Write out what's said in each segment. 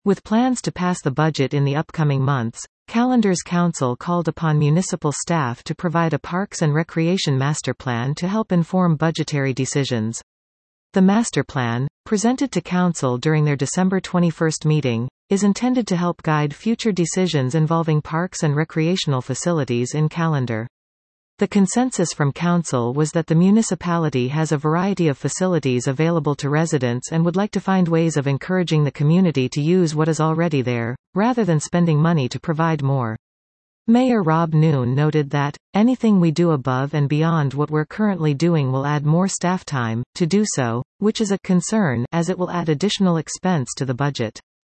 With plans to pass the budget in the upcoming months, Callender's council called upon municipal staff to provide a Parks and Recreation master plan to help inform budgetary decisions. The master plan, presented to council during their December 21 meeting, is intended to help guide future decisions involving parks and recreational facilities in Callender. The consensus from council was that the municipality has a variety of facilities available to residents and would like to find ways of encouraging the community to use what is already there, rather than spending money to provide more. Mayor Rob Noon noted that, anything we do above and beyond what we're currently doing will add more staff time to do so, which is a concern as it will add additional expense to the budget.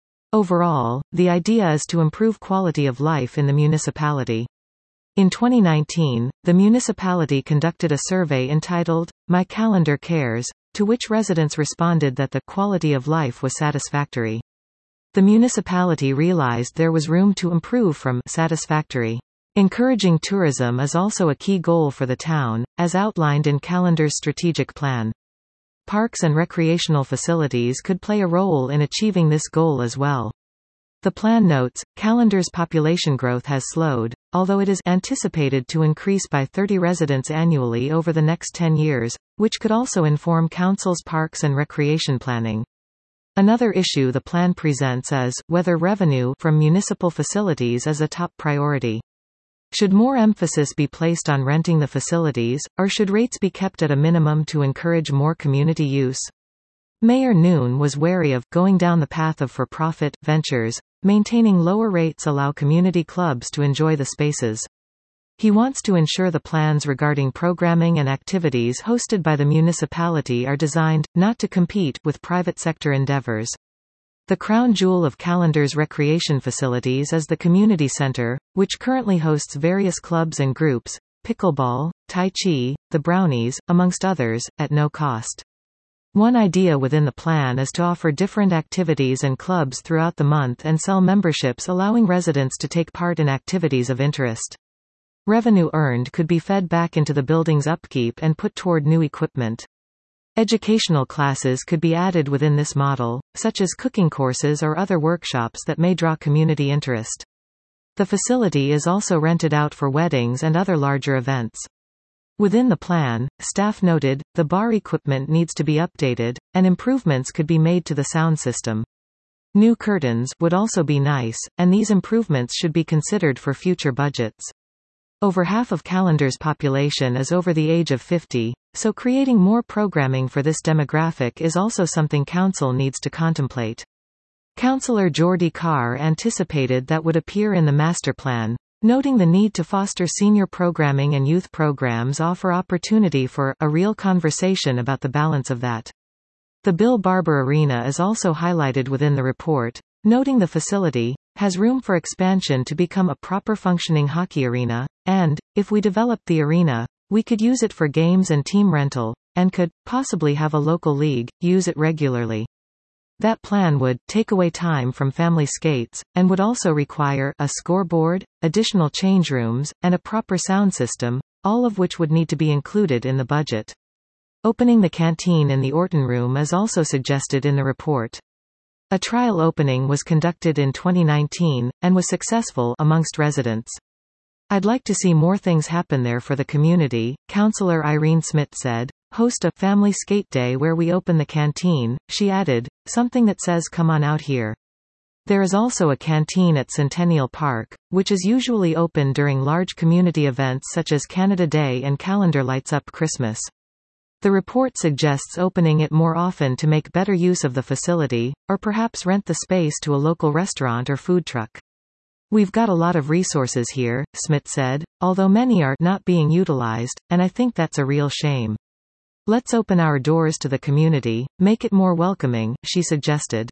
Overall, the idea is to improve quality of life in the municipality. In 2019, the municipality conducted a survey entitled, My Callender Cares, to which residents responded that the quality of life was satisfactory. The municipality realized there was room to improve from satisfactory. Encouraging tourism is also a key goal for the town, as outlined in Callender's strategic plan. Parks and recreational facilities could play a role in achieving this goal as well. The plan notes, Callender's population growth has slowed, although it is anticipated to increase by 30 residents annually over the next 10 years, which could also inform council's parks and recreation planning. Another issue the plan presents is whether revenue from municipal facilities is a top priority. Should more emphasis be placed on renting the facilities, or should rates be kept at a minimum to encourage more community use? Mayor Noon was wary of going down the path of for-profit ventures. Maintaining lower rates allow community clubs to enjoy the spaces. He wants to ensure the plans regarding programming and activities hosted by the municipality are designed, not to compete, with private sector endeavors. The crown jewel of Callender's recreation facilities is the community center, which currently hosts various clubs and groups, pickleball, tai chi, the Brownies, amongst others, at no cost. One idea within the plan is to offer different activities and clubs throughout the month and sell memberships allowing residents to take part in activities of interest. Revenue earned could be fed back into the building's upkeep and put toward new equipment. Educational classes could be added within this model, such as cooking courses or other workshops that may draw community interest. The facility is also rented out for weddings and other larger events. Within the plan, staff noted, the bar equipment needs to be updated, and improvements could be made to the sound system. New curtains would also be nice, and these improvements should be considered for future budgets. Over half of Callender's population is over the age of 50, so creating more programming for this demographic is also something council needs to contemplate. Councillor Geordie Carr anticipated that would appear in the master plan, noting the need to foster senior programming and youth programs offer opportunity for a real conversation about the balance of that. The Bill Barber Arena is also highlighted within the report, noting the facility has room for expansion to become a proper functioning hockey arena, and, if we develop the arena, we could use it for games and team rental, and could, possibly have a local league, use it regularly. That plan would take away time from family skates, and would also require a scoreboard, additional change rooms, and a proper sound system, all of which would need to be included in the budget. Opening the canteen in the Orton Room is also suggested in the report. A trial opening was conducted in 2019, and was successful amongst residents. I'd like to see more things happen there for the community, Councillor Irene Smith said. Host a family skate day where we open the canteen, she added, something that says come on out here. There is also a canteen at Centennial Park, which is usually open during large community events such as Canada Day and Callender Lights Up Christmas. The report suggests opening it more often to make better use of the facility, or perhaps rent the space to a local restaurant or food truck. We've got a lot of resources here, Smith said, although many are not being utilized, and I think that's a real shame. Let's open our doors to the community, make it more welcoming, she suggested.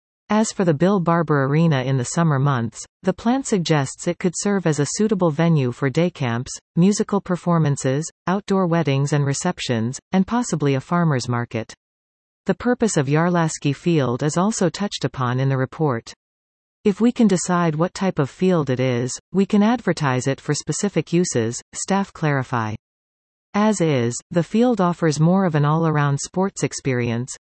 As for the Bill Barber Arena in the summer months, the plan suggests it could serve as a suitable venue for day camps, musical performances, outdoor weddings and receptions, and possibly a farmer's market. The purpose of Yarlasky Field is also touched upon in the report. If we can decide what type of field it is, we can advertise it for specific uses, staff clarify. As is, the field offers more of an all-around sports experience,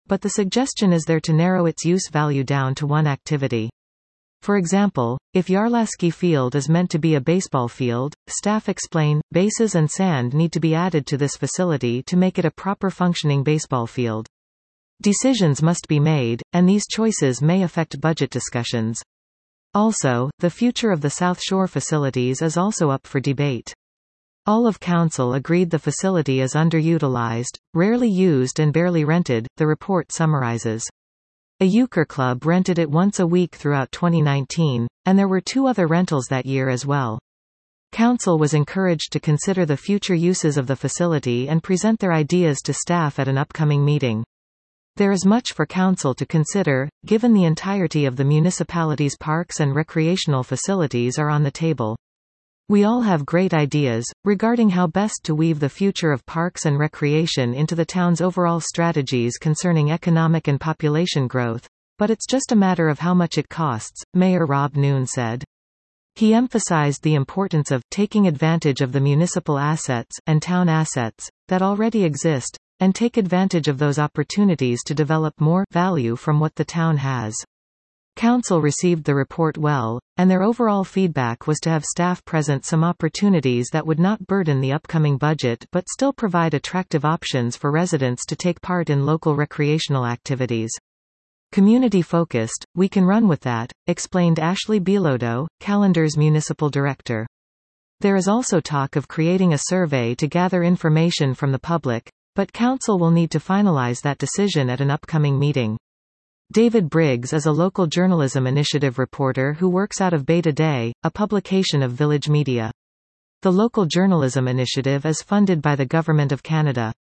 but the suggestion is there to narrow its use value down to one activity. For example, if Yarlaski Field is meant to be a baseball field, staff explain, bases and sand need to be added to this facility to make it a proper functioning baseball field. Decisions must be made, and these choices may affect budget discussions. Also, the future of the South Shore facilities is also up for debate. All of Council agreed the facility is underutilized, rarely used and barely rented, the report summarizes. A euchre club rented it once a week throughout 2019, and there were 2 other rentals that year as well. Council was encouraged to consider the future uses of the facility and present their ideas to staff at an upcoming meeting. There is much for Council to consider, given the entirety of the municipality's parks and recreational facilities are on the table. We all have great ideas, regarding how best to weave the future of parks and recreation into the town's overall strategies concerning economic and population growth, but it's just a matter of how much it costs, Mayor Rob Noon said. He emphasized the importance of taking advantage of the municipal assets and town assets that already exist, and take advantage of those opportunities to develop more value from what the town has. Council received the report well, and their overall feedback was to have staff present some opportunities that would not burden the upcoming budget but still provide attractive options for residents to take part in local recreational activities. Community-focused, we can run with that, explained Ashley Bilodeau, Calendar's municipal director. There is also talk of creating a survey to gather information from the public, but Council will need to finalize that decision at an upcoming meeting. David Briggs is a local journalism initiative reporter who works out of Beta Day, a publication of Village Media. The local journalism initiative is funded by the Government of Canada.